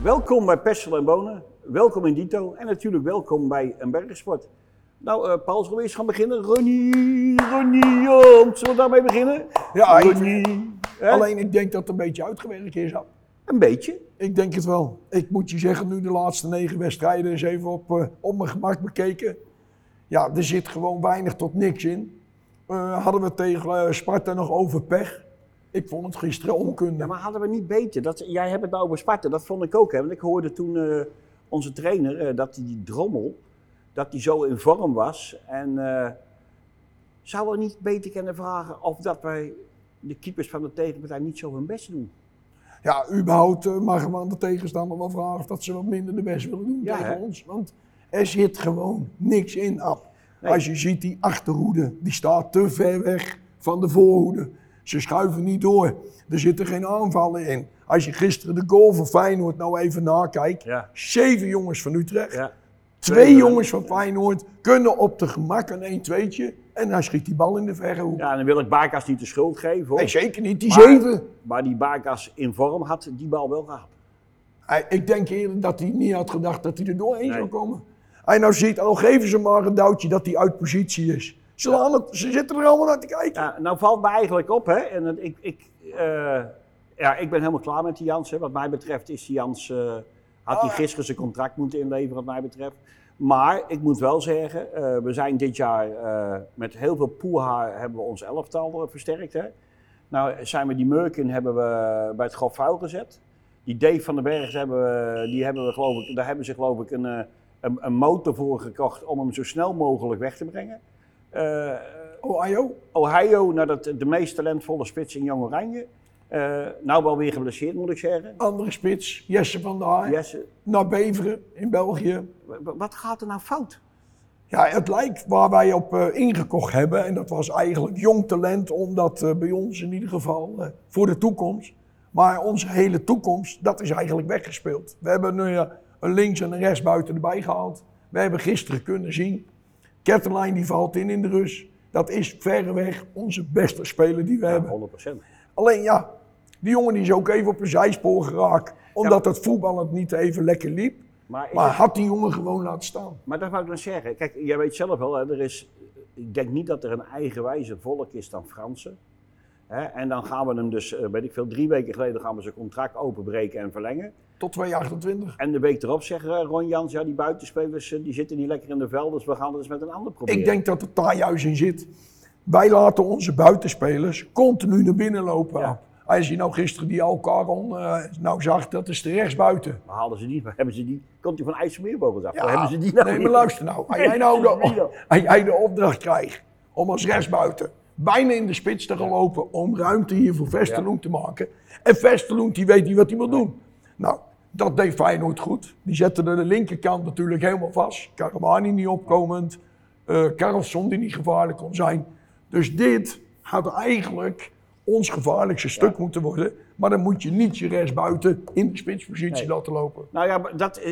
Welkom bij Pessel en Bonen, welkom in Dito en natuurlijk welkom bij een bergsport. Nou, Paul, zullen we eerst gaan beginnen? Ronnie, zullen we daarmee beginnen? Ja, Ronnie. Alleen ik denk dat het een beetje uitgewerkt is. Een beetje? Ik denk het wel. Ik moet je zeggen, nu de laatste 9 wedstrijden eens even op mijn gemak bekeken. Ja, er zit gewoon weinig tot niks in. Hadden we tegen Sparta nog over pech. Ik vond het gisteren onkunde. Ja, maar hadden we niet beter? Jij hebt het nou over Sparta, dat vond ik ook. Hè? Want ik hoorde toen onze trainer, dat die Drommel, dat die zo in vorm was. En zou we niet beter kunnen vragen of dat wij de keepers van de tegenpartij niet zo hun best doen? Ja, überhaupt mag we aan de tegenstander wel vragen of dat ze wat minder de best willen doen tegen ons. Want er zit gewoon niks in, Ab. Nee. Als je ziet die achterhoede, die staat te ver weg van de voorhoede. Ze schuiven niet door. Er zitten geen aanvallen in. Als je gisteren de goal van Feyenoord nou even nakijkt. 7 jongens van Utrecht. 2 jongens van Feyenoord kunnen op de gemak een 1-2'tje. En hij schiet die bal in de verre hoek. Ja, en dan wil ik Bakas niet de schuld geven, hoor. Nee, zeker niet. Die 7. Maar die Bakas in vorm had die bal wel gehad. Ik denk eerder dat hij niet had gedacht dat hij er doorheen zou komen. Hij nou ziet, al geven ze maar een duwtje dat hij uit positie is. Ze zitten er allemaal naar te kijken. Ja, nou valt me eigenlijk op, hè. En ik ben helemaal klaar met die Jans. Hè. Wat mij betreft is die Jans, had hij gisteren zijn contract moeten inleveren, wat mij betreft. Maar ik moet wel zeggen, we zijn dit jaar met heel veel poeha hebben we ons elftal versterkt. Hè. Nou zijn we die Murkin hebben we bij het grof vuil gezet. Die Dave van den Berg daar hebben ze geloof ik een motor voor gekocht om hem zo snel mogelijk weg te brengen. Ohio, nou de meest talentvolle spits in Jong Oranje. Nou wel weer geblesseerd, moet ik zeggen. Andere spits, Jesse van der Haar. Naar Beveren in België. Wat gaat er nou fout? Ja, het lijkt waar wij op ingekocht hebben. En dat was eigenlijk jong talent, omdat bij ons in ieder geval voor de toekomst. Maar onze hele toekomst, dat is eigenlijk weggespeeld. We hebben nu een links- en een rechtsbuiten erbij gehaald. We hebben gisteren kunnen zien. Ketterlijn die valt in de rust. Dat is verreweg onze beste speler die we hebben. 100%. Alleen ja, die jongen die is ook even op een zijspoor geraakt. Omdat het voetbal niet even lekker liep. Maar had die jongen gewoon laten staan. Maar dat wou ik dan zeggen. Kijk, jij weet zelf wel, hè, ik denk niet dat er een eigenwijzer volk is dan Fransen. Hè? En dan gaan we hem dus, 3 weken geleden gaan we zijn contract openbreken en verlengen. Tot 2028. En de week erop zeggen Ron Jans, ja die buitenspelers die zitten niet lekker in de veld, dus we gaan het eens met een ander proberen. Ik denk dat het daar juist in zit. Wij laten onze buitenspelers continu naar binnen lopen. Ja. Als je nou gisteren die Alcaron nou zag, dat is de rechtsbuiten. Maar haalden ze die, hebben ze die, komt hij van IJsselmeervogels af? Ja, hebben ze die nou nee, maar luister nou. Als jij de opdracht krijgt om als rechtsbuiten bijna in de spits te gaan lopen om ruimte hier voor Vesterloen te maken. En Vesterloen die weet niet wat hij wil doen. Nou, dat deed Feyenoord goed. Die zetten de linkerkant natuurlijk helemaal vast. Karamani niet opkomend. Karlsson die niet gevaarlijk kon zijn. Dus dit had eigenlijk ons gevaarlijkste stuk moeten worden. Maar dan moet je niet je rechtsbuiten in de spitspositie laten lopen. Nou ja,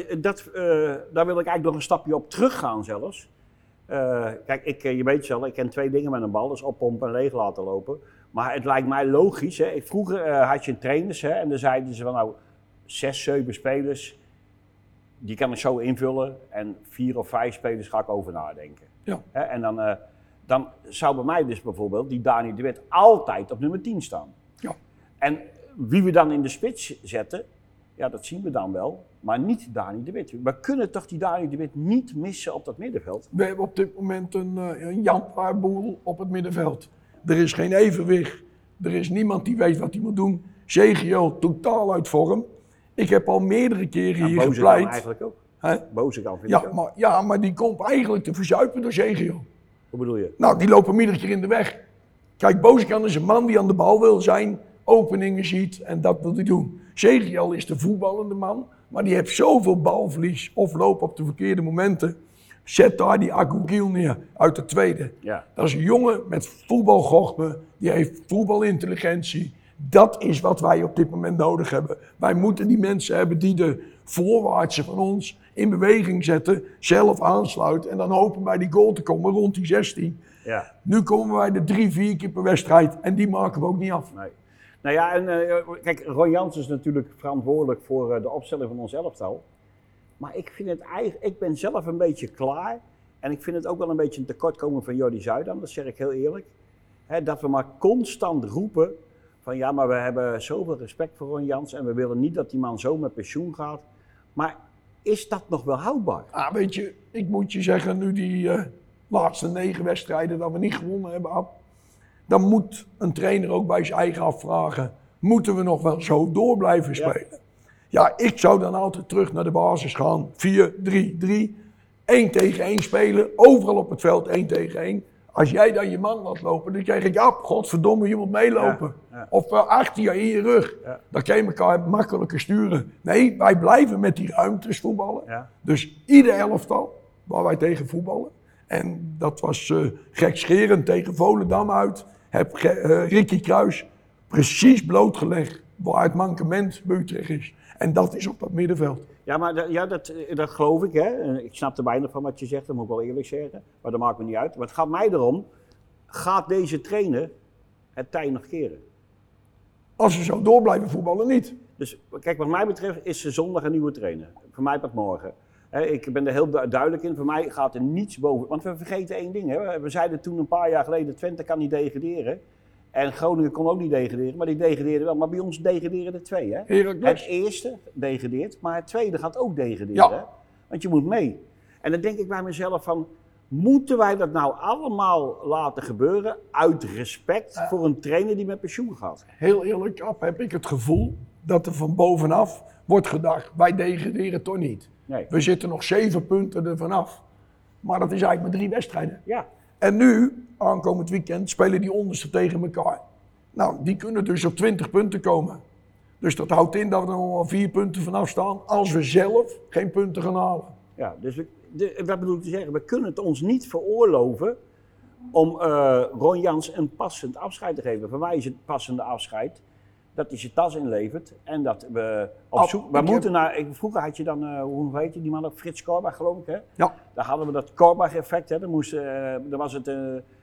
daar wil ik eigenlijk nog een stapje op teruggaan zelfs. Kijk, je weet zelf, ik ken 2 dingen met een bal. Dus oppompen en leeg laten lopen. Maar het lijkt mij logisch. Hè. Vroeger had je trainers hè, en dan zeiden ze van nou 6, 7 spelers. Die kan ik zo invullen. En 4 of 5 spelers ga ik over nadenken. Ja. Hè, en dan zou bij mij dus bijvoorbeeld die Dani de Wit altijd op nummer 10 staan. Ja. En wie we dan in de spits zetten, ja dat zien we dan wel, maar niet Dani de Wit. We kunnen toch die Dani de Wit niet missen op dat middenveld? We hebben op dit moment een Jan-Paarboel op het middenveld. Er is geen evenwicht, er is niemand die weet wat hij moet doen. Zegio totaal uit vorm. Ik heb al meerdere keren hier gepleit. Bozekamp eigenlijk ook. Hè? Bozekamp vind ik ook. Maar die komt eigenlijk te verzuipen door Zegio. Hoe bedoel je? Nou, die lopen hem iedere keer in de weg. Kijk, Bozekamp is een man die aan de bal wil zijn, openingen ziet en dat wil hij doen. Zegio is de voetballende man, maar die heeft zoveel balverlies of loopt op de verkeerde momenten. Zet daar die Agogiel neer uit de tweede. Ja. Dat is een jongen met voetbalgochme, die heeft voetbalintelligentie. Dat is wat wij op dit moment nodig hebben. Wij moeten die mensen hebben die de voorwaartse van ons in beweging zetten, zelf aansluiten en dan hopen bij die goal te komen rond die 16. Ja. Nu komen wij er 3-4 keer per wedstrijd en die maken we ook niet af. Nee. Nou ja, en kijk, Ron Jans is natuurlijk verantwoordelijk voor de opstelling van ons elftal. Maar ik vind het eigenlijk, ik ben zelf een beetje klaar. En ik vind het ook wel een beetje een tekortkomen van Jordi Zuidam, dat zeg ik heel eerlijk. Dat we maar constant roepen van ja, maar we hebben zoveel respect voor Ron Jans en we willen niet dat die man zo met pensioen gaat. Maar is dat nog wel houdbaar? Weet je, ik moet je zeggen, nu die laatste 9 wedstrijden dat we niet gewonnen hebben, Ab, dan moet een trainer ook bij zijn eigen afvragen, moeten we nog wel zo door blijven spelen? Ja, ik zou dan altijd terug naar de basis gaan, 4-3-3, 1 tegen 1 spelen, overal op het veld 1 tegen 1. Als jij dan je man laat lopen, dan zeg ik, ja, godverdomme, je moet meelopen. Ja. Of achter je in je rug. Ja. Dan kan je elkaar makkelijker sturen. Nee, wij blijven met die ruimtes voetballen. Ja. Dus ieder elftal waar wij tegen voetballen. En dat was gekscherend tegen Volendam uit. Heb Ricky Kruis precies blootgelegd waar het mankement bij Utrecht is. En dat is op dat middenveld. Ja, maar dat geloof ik. Hè. Ik snap er weinig van wat je zegt, dat moet ik wel eerlijk zeggen. Maar dat maakt me niet uit. Maar het gaat mij erom, gaat deze trainer het tij nog keren? Als ze zo door blijven voetballen, niet. Dus kijk, wat mij betreft is er zondag een nieuwe trainer. Voor mij pas morgen. Ik ben er heel duidelijk in. Voor mij gaat er niets boven. Want we vergeten één ding. Hè. We zeiden toen een paar jaar geleden, Twente kan niet degraderen. En Groningen kon ook niet degraderen, maar die degradeerden wel. Maar bij ons degraderen er 2. Hè? Het eerste degradeert, maar het tweede gaat ook degraderen. Ja. Hè? Want je moet mee. En dan denk ik bij mezelf van, moeten wij dat nou allemaal laten gebeuren uit respect voor een trainer die met pensioen gaat? Heel eerlijk, Ab, heb ik het gevoel dat er van bovenaf wordt gedacht, wij degraderen toch niet. Nee. We zitten nog 7 punten er vanaf. Maar dat is eigenlijk maar 3 wedstrijden. Ja. En nu, aankomend weekend, spelen die onderste tegen elkaar. Nou, die kunnen dus op 20 punten komen. Dus dat houdt in dat we er nog wel 4 punten vanaf staan, als we zelf geen punten gaan halen. Ja, dus wat bedoel ik te zeggen? We kunnen het ons niet veroorloven om Ron Jans een passend afscheid te geven. Voor mij is het passende afscheid dat hij zijn tas inlevert en dat we op zoek... Vroeger had je dan, hoe heet je die man ook? Frits Korbach, geloof ik, hè? Ja. Daar hadden we dat Korbach-effect, hè? Dan was het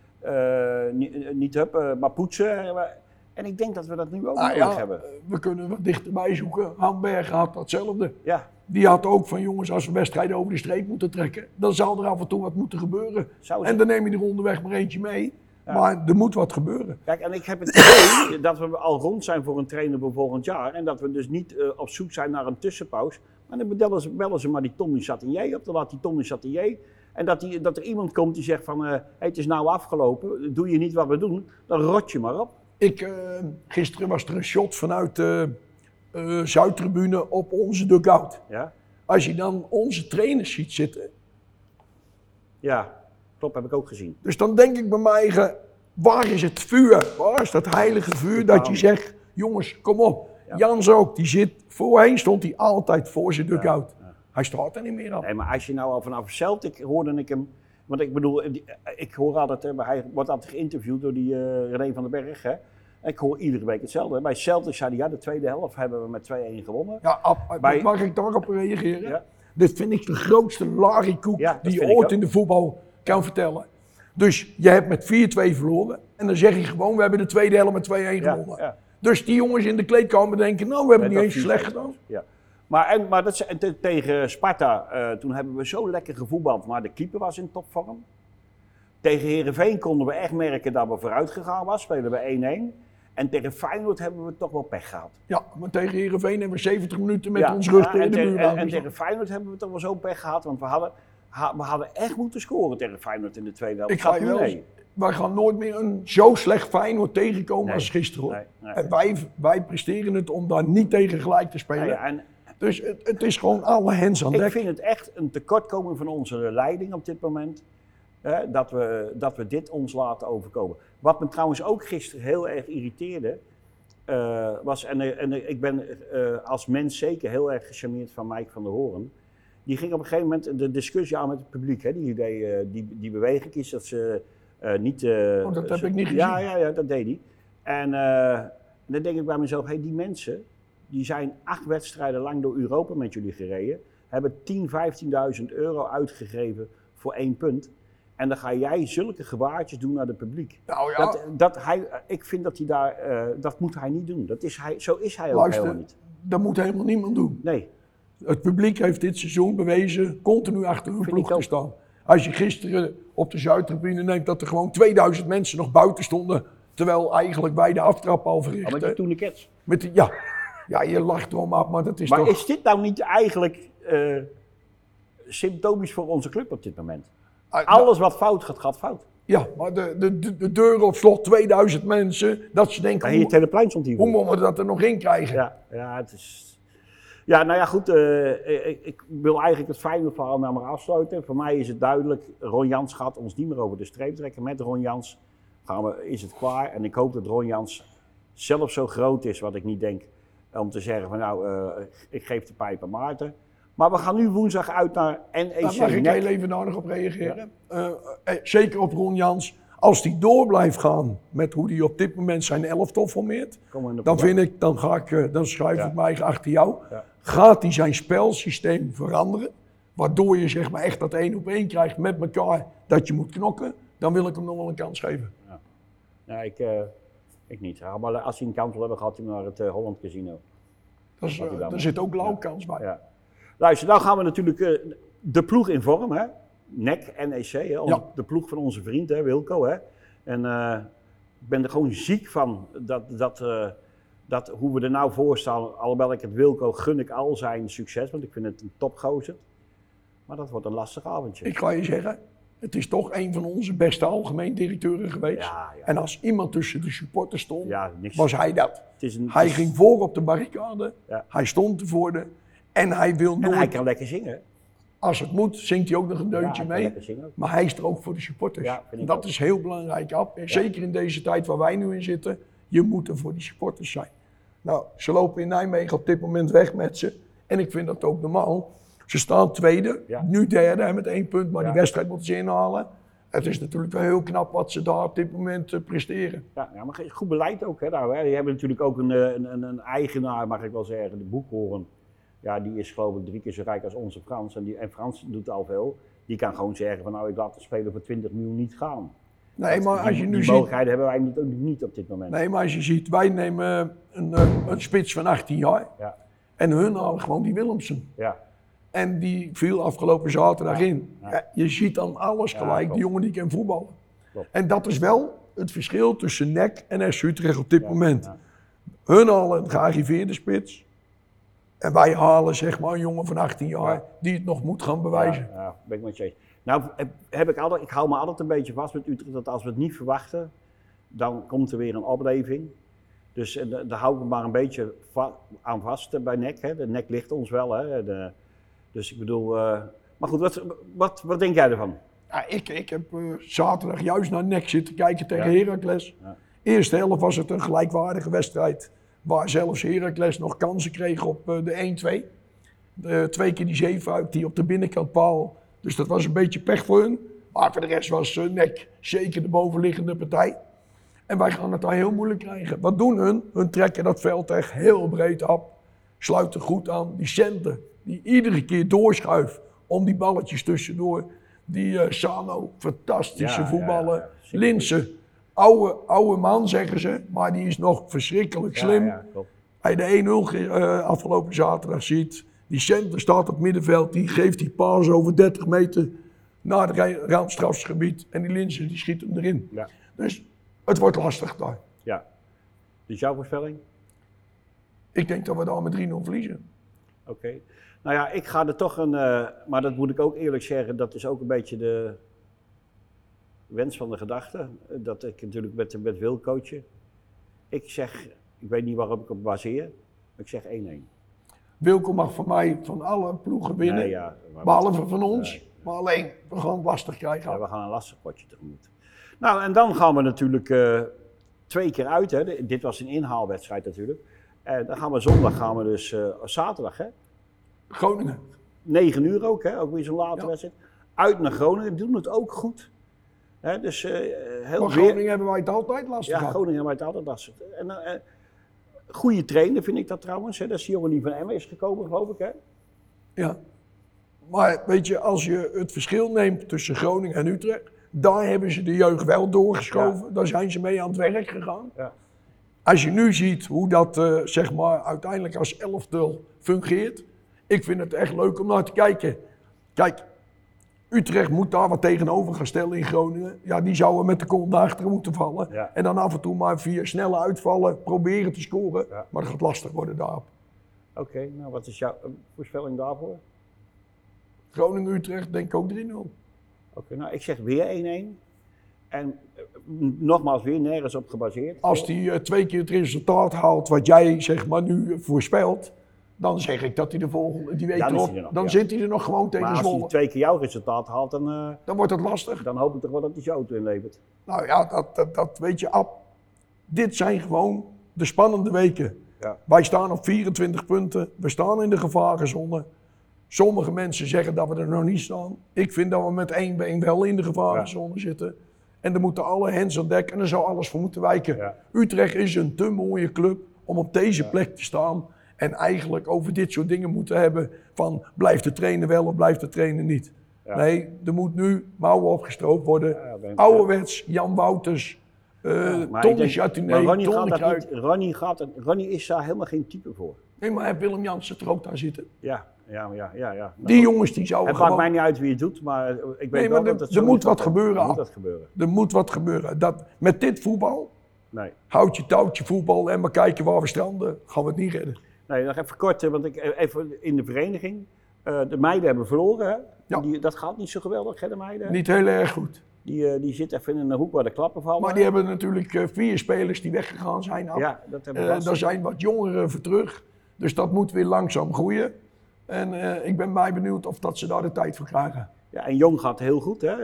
niet maar poetsen. En ik denk dat we dat nu ook nodig hebben. We kunnen wat dichterbij zoeken. Hamberg had datzelfde. Ja. Die had ook van jongens, als we wedstrijden over de streep moeten trekken, dan zal er af en toe wat moeten gebeuren. En dan neem je er onderweg maar eentje mee. Ja. Maar er moet wat gebeuren. Kijk, en ik heb het idee dat we al rond zijn voor een trainer voor volgend jaar. En dat we dus niet op zoek zijn naar een tussenpauze. Maar dan bellen ze maar die Tommy Chatinier op. Dan laat die Tommy Chatinier. En dat er iemand komt die zegt van, het is nou afgelopen. Doe je niet wat we doen, dan rot je maar op. Gisteren was er een shot vanuit de Zuidtribune op onze dugout. Ja? Als je dan onze trainers ziet zitten. Ja. Klopt, heb ik ook gezien. Dus dan denk ik bij mij eigen, waar is het vuur? Waar is dat heilige vuur dat je zegt, jongens, kom op. Ja. Jans ook, voorheen stond hij altijd voor zijn dugout. Ja. Hij staat er niet meer op. Nee, maar als je nou al vanaf Celtic hoorde ik hem, want ik bedoel, ik hoor altijd, hij wordt altijd geïnterviewd door die René van den Berg. Hè? Ik hoor iedere week hetzelfde. Bij Celtic zei hij, ja, de tweede helft hebben we met 2-1 gewonnen. Ja, mag ik daarop reageren? Ja. Dit vind ik de grootste lariekoek die je ooit in de voetbal kan vertellen. Dus je hebt met 4-2 verloren en dan zeg je gewoon, we hebben de tweede helft met 2-1 gewonnen. Ja. Dus die jongens in de kleedkamer denken, nou, we hebben het niet eens slecht gedaan. Ja. Maar tegen Sparta, toen hebben we zo lekker gevoetbald, maar de keeper was in topvorm. Tegen Heerenveen konden we echt merken dat we vooruit gegaan was, spelen we 1-1. En tegen Feyenoord hebben we toch wel pech gehad. Ja, maar tegen Heerenveen hebben we 70 minuten met ons rug in de muur. En tegen Feyenoord hebben we toch wel zo'n pech gehad, want we hadden echt moeten scoren tegen Feyenoord in de tweede helft. Ik ga je wel, wij gaan nooit meer een zo slecht Feyenoord tegenkomen als gisteren. Hoor. Nee. En wij presteren het om daar niet tegen gelijk te spelen. Dus het is gewoon alle hens aan dek. Ik vind het echt een tekortkoming van onze leiding op dit moment. Dat we dit ons laten overkomen. Wat me trouwens ook gisteren heel erg irriteerde, was, en ik ben als mens zeker heel erg gecharmeerd van Mike van der Hoorn. Die ging op een gegeven moment de discussie aan met het publiek. Hè? Die beweging is dat ze niet... dat heb ik niet gezien. Ja, dat deed hij. En dan denk ik bij mezelf, die mensen, die zijn 8 wedstrijden lang door Europa met jullie gereden, hebben 10.000, 15.000 euro uitgegeven voor 1 punt. En dan ga jij zulke gebaartjes doen naar het publiek. Nou ja, Ik vind dat hij daar, dat moet hij niet doen. Zo is hij ook luister, helemaal niet. dat moet helemaal niemand doen. Nee. Het publiek heeft dit seizoen bewezen continu achter hun Vind ploeg ik ook. te staan. Als je gisteren op de Zuidtribune neemt dat er gewoon 2000 mensen nog buiten stonden, terwijl eigenlijk wij de aftrap al Met verrichten. die tourniquets. Ja, je lacht erom af, maar dat is Maar toch... is dit nou niet eigenlijk symptomisch voor onze club op dit moment? Alles wat fout gaat, gaat fout. Ja, maar de deuren op slot, 2000 mensen, dat ze denken, En hier het hele plein stond hier hoe vol. moeten we dat er nog in krijgen? Ja, het is... Ja, nou ja, goed. Ik wil eigenlijk het fijne verhaal nou maar afsluiten. Voor mij is het duidelijk, Ron Jans gaat ons niet meer over de streep trekken. Met Ron Jans is het klaar. En ik hoop dat Ron Jans zelf zo groot is, wat ik niet denk, om te zeggen van nou, ik geef de pijp aan Maarten. Maar we gaan nu woensdag uit naar NEC. Daar mag ik heel even daar nog op reageren. Zeker op Ron Jans. Als hij door blijft gaan met hoe hij op dit moment zijn elftal formeert, dan schrijf ik mij achter jou. Ja. Gaat hij zijn spelsysteem veranderen, waardoor je zeg maar echt dat 1-op-1 krijgt met elkaar, dat je moet knokken, dan wil ik hem nog wel een kans geven. Ja. Nee, ik niet. Ja, maar als hij een kans wil hebben, gaat hij naar het Holland Casino. Daar zit ook blauw kans bij. Ja. Luister, nou gaan we natuurlijk de ploeg in vorm, hè? NEC, NEC, hè? De ploeg van onze vriend, hè, Wilco. Hè? En ik ben er gewoon ziek van dat hoe we er nou voor staan. Alhoewel ik het Wilco gun ik al zijn succes, want ik vind het een topgozer. Maar dat wordt een lastig avondje. Ik ga je zeggen, het is toch een van onze beste algemeen directeuren geweest. Ja. En als iemand tussen de supporters stond, niks. was hij dat. Hij ging voor op de barricade, hij stond ervoor en hij wil nooit... En hij kan lekker zingen. Als het moet, zingt hij ook nog een deuntje mee. Maar hij is er ook voor de supporters. Ja, dat is heel belangrijk. Zeker in deze tijd waar wij nu in zitten. Je moet er voor die supporters zijn. Nou, ze lopen in Nijmegen op dit moment weg met ze. En ik vind dat ook normaal. Ze staan tweede, nu derde met 1 punt. Maar die wedstrijd moeten ze inhalen. Het is natuurlijk wel heel knap wat ze daar op dit moment presteren. Ja, maar goed beleid ook. Hè, nou, hè. Die hebben natuurlijk ook een eigenaar, mag ik wel zeggen, de Boekhoorn. Ja, die is geloof ik 3 keer zo rijk als onze Frans. En Frans doet al veel. Die kan gewoon zeggen van nou, ik laat de speler voor 20 miljoen niet gaan. Nee, maar als je nu die ziet... mogelijkheden hebben wij niet op dit moment. Nee, maar als je ziet, wij nemen een spits van 18 jaar. Ja. En hun halen gewoon die Willemsen. Ja. En die viel afgelopen zaterdag in. Ja, je ziet dan alles gelijk, die jongen die kan voetballen. Klopt. En dat is wel het verschil tussen NEC en SC Utrecht op dit moment. Ja. Hun halen een gearriveerde spits. En wij halen zeg maar een jongen van 18 jaar die het nog moet gaan bewijzen. Ja, ben ik met je eens. Nou, ik hou me altijd een beetje vast met Utrecht dat als we het niet verwachten, dan komt er weer een opleving. Dus daar hou ik me maar een beetje aan vast bij NEC. Hè. De NEC ligt ons wel. Hè. Dus ik bedoel, maar goed, wat denk jij ervan? Ja, ik heb zaterdag juist naar NEC zitten kijken tegen Heracles. Ja. Eerste helft was het een gelijkwaardige wedstrijd. Waar zelfs Heracles nog kansen kreeg op de 1-2. 2 keer die zeefuik die op de binnenkant paal. Dus dat was een beetje pech voor hun. Maar voor de rest was NEC zeker de bovenliggende partij. En wij gaan het daar heel moeilijk krijgen. Wat doen hun? Hun trekken dat veld echt heel breed op. Sluiten goed aan. Die centen die iedere keer doorschuift om die balletjes tussendoor. Die Sano, fantastische voetballen. Linssen. Oude man, zeggen ze, maar die is nog verschrikkelijk slim. Ja, hij de 1-0 afgelopen zaterdag ziet. Die center staat op middenveld, die geeft die paas over 30 meter naar het randstrafgebied. En die Linssen, die schiet hem erin. Ja. Dus het wordt lastig daar. Ja. Dus jouw voorspelling? Ik denk dat we daar met 3-0 verliezen. Oké. Nou ja, ik ga er toch maar dat moet ik ook eerlijk zeggen, dat is ook een beetje de wens van de gedachte, dat ik natuurlijk met Wil coachen. Ik zeg, ik weet niet waarop ik op baseer, maar ik zeg 1-1. Wilco mag van mij van alle ploegen winnen, behalve van ons. Maar alleen, we gaan het lastig krijgen. Ja, we gaan een lastig potje tegemoet. Nou, en dan gaan we natuurlijk 2 keer uit. Hè. Dit was een inhaalwedstrijd natuurlijk. Dan gaan we zondag, dus zaterdag, hè? Groningen. 9 uur ook, hè? Ook weer zo'n late wedstrijd. Uit naar Groningen, doen het ook goed. He, dus, maar Groningen hebben wij het altijd lastig gehad. Ja, Groningen hebben wij het altijd lastig. En goede trainer vind ik dat trouwens. Hè. Dat is die jongen die van Emmen is gekomen, geloof ik. Hè? Ja. Maar weet je, als je het verschil neemt tussen Groningen en Utrecht, Daar hebben ze de jeugd wel doorgeschoven. Daar zijn ze mee aan het werk gegaan. Ja. Als je nu ziet hoe dat zeg maar uiteindelijk als elftal fungeert. Ik vind het echt leuk om naar te kijken. Kijk, Utrecht moet daar wat tegenover gaan stellen in Groningen. Ja, die zouden met de kont naar achteren moeten vallen. Ja. En dan af en toe maar via snelle uitvallen proberen te scoren. Ja. Maar dat gaat lastig worden daarop. Oké, nou wat is jouw voorspelling daarvoor? Groningen-Utrecht denk ik ook 3-0. Oké, nou ik zeg weer 1-1. En nogmaals weer nergens op gebaseerd. Als die 2 keer het resultaat haalt wat jij zeg maar nu voorspelt, dan zeg ik dat hij de volgende, die week Dan is erop, hij er nog, dan ja. zit hij er nog gewoon tegen Maar als hij Zwolle. 2 keer jouw resultaat haalt, dan Dan wordt het lastig. hoop ik toch wel dat hij zijn auto inlevert. Nou ja, dat weet je, Ab. Dit zijn gewoon de spannende weken. Ja. Wij staan op 24 punten, we staan in de gevarenzone. Sommige mensen zeggen dat we er nog niet staan. Ik vind dat we met 1 been wel in de gevarenzone zitten. En er moeten alle hens aan dek en er zou alles voor moeten wijken. Ja. Utrecht is een te mooie club om op deze plek te staan. En eigenlijk over dit soort dingen moeten hebben van blijft de trainer wel of blijft de trainer niet. Ja. Nee, er moet nu mouwen opgestroopt worden. Ja, Ouderwets, Jan Wouters, Maar Tony ik denk- Chatinet, maar Tony Kruijf. Ronnie is daar helemaal geen type voor. Nee, maar heeft Willem Jansen er ook daar zitten? Ja. Nou, Die jongens die zouden het maakt gewoon... mij niet uit wie het doet, maar ik weet Nee, wel maar dat het er zo moet niet wat gaat. gebeuren, Er moet Ab. wat gebeuren. Er moet wat gebeuren. Met dit voetbal, Nee. houd je touwtje voetbal en maar kijken waar we stranden, gaan we het niet redden. Nee, nog even kort, want even in de vereniging. De meiden hebben verloren, hè? Ja. Dat gaat niet zo geweldig, hè, de meiden? Niet heel erg goed. Die zit even in een hoek waar de klappen vallen. Maar die hebben natuurlijk 4 spelers die weggegaan zijn. Ab. Ja, dat hebben we Daar zijn wat jongeren voor terug. Dus dat moet weer langzaam groeien. En ik ben mij benieuwd of dat ze daar de tijd voor krijgen. Ja, en Jong gaat heel goed, hè?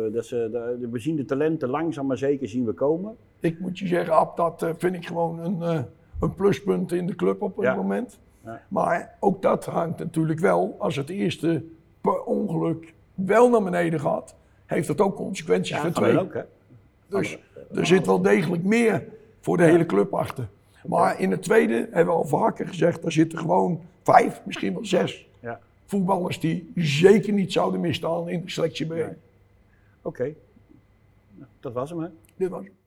We zien de talenten langzaam maar zeker zien we komen. Ik moet je zeggen, Ab, dat vind ik gewoon een pluspunt in de club op het moment. Ja. Maar ook dat hangt natuurlijk wel, als het eerste per ongeluk wel naar beneden gaat, heeft dat ook consequenties voor dat 2. ook, hè? Dus er zit wel degelijk meer voor de hele club achter. Maar in het tweede hebben we al vaker gezegd, daar zitten gewoon 5, misschien wel 6 Ja. voetballers die zeker niet zouden misstaan in de selectie B. Nee. Oké. Nou, dat was hem, hè? Dit was het.